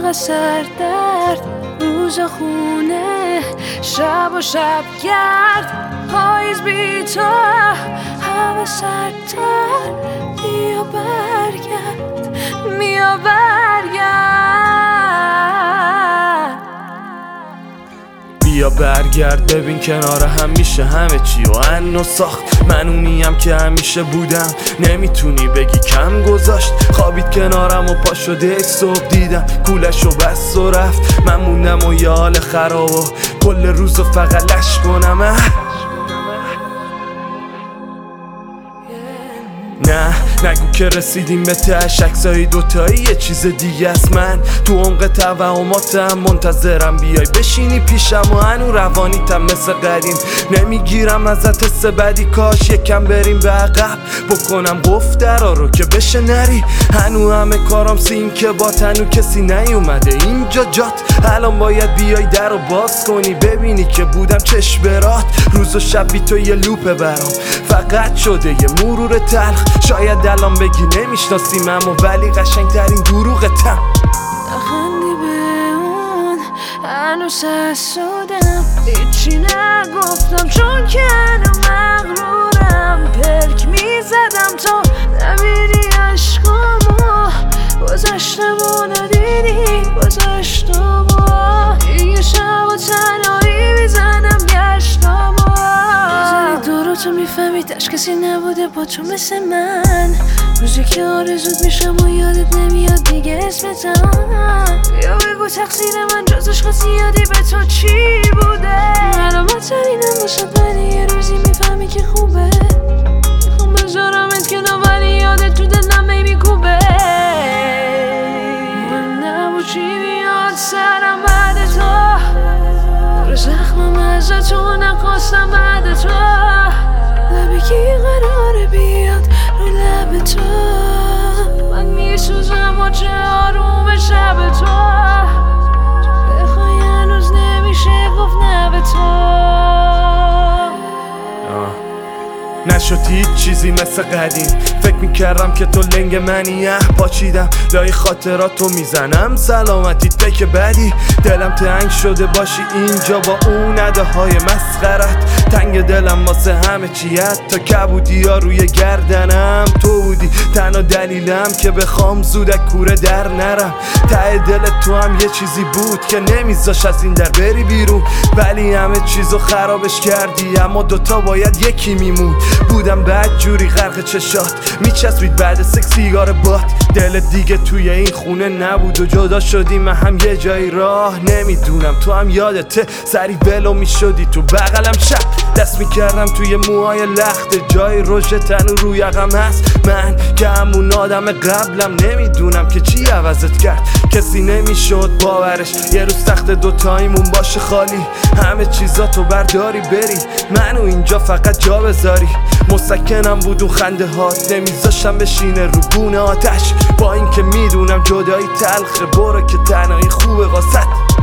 فقط سردرد، روز خونه، شب و شب گرد، پاییز بی تو هوا سردتر. بیا برگرد، بیا برگرد، بیا برگرد، ببین کنار هم میشه همه چی و انو ساخت. من اونیم که همیشه بودم، نمیتونی بگی کم گذاشت. خوابید کنارم و پا شده یک صبح دیدم کولش و بس و رفت. من موندم و یه حال خراب و کل روزو فقط لش کنم. نه نگو که رسیدیم به تهش، عکسای دوتایی یه چیز دیگه است. من تو عمق توهماتم منتظرم بیای بشینی پیشم و هنو روانیتم مثل قدیم. نمیگیرم ازت حس بدی، کاش یکم بریم به عقب، بکنم قفل درا رو که بشه نری. هنو همه کارام سیم که با تنو کسی نیومده اینجا جات. الان باید بیای در رو باز کنی ببینی که بودم چشم برات. روز و شب بی تو یه لوپه برام فقط شده یه مرور تلخ. شاید الان بگی نمیشناسیم اما ولی قشنگترین دروغتم. نخندی به اون هنوز حسودم، هیچی نگفتم چون که هنو مغرورم. پرک میزدم تا نمیری عشقامو، گذاشتم و ندیدی گذاشتم و دیگه شب و تنهایی میزنم گشتم و بزنی دورو تو میفهمی تش کسی نبوده با تو مثل من. روزی که آرزوت میشم و یادت نمیاد دیگه اسمتم. بیا بگو تقصیر من جزش خاصی یادی به تو چی بوده. علامت ترینم باشد ولی یه روزی میفهمی که خوبه. میخوام بذارمت کنار ولی یادت تو دلم نمیکوبه. من نبود چی بیاد سرم بعد تو، دور زخمم از تو نخواستم بعد تو. لبی که قراره بیاد رو لب تو، من میسوزم و چه آروم شب تو. بخوای هنوز نمیشه گفت نه به تو. نشد هیچ چیزی مثل قدیم، فکر میکردم که تو لنگ منی. پاچیدم لای خاطراتو میزنم سلامتیت فکر بدی. دلم تنگ شده باشی اینجا با اون نده های مسخرت. تنگ دلم واسه همه چیت تا کبودی ها روی گردنم. تو بودی تنها دلیلم که بخوام زودک کوره در نرم. ته دل تو هم یه چیزی بود که نمیذاش از این در بری بیرون، ولی همه چیزو خرابش کردی. اما دوتا باید یکی میمون. بودم بد جوری غرق چشات، میچسبید بعد سیگار بات. دلت دیگه توی این خونه نبود و جدا شدیم من هم یه جایی راه نمیدونم. تو هم یادته سری ولو میشدی تو بغلم شب دست میکردم توی موهای لخت. جای رژ تنو روی یقم هست من که همون آدم قبلم. نمیدونم که چی عوضت کرد، کسی نمیشد باورش یه روز تخت دوتاییمون باشه خالی. همه چیزاتو برداری بری منو اینجا فقط جا بذاری. مسکنم بود و خنده هات نمیذاشم بشینه رو گونه آتش. با اینکه میدونم جدایی تلخه برو که تنهایی خوبه واسط.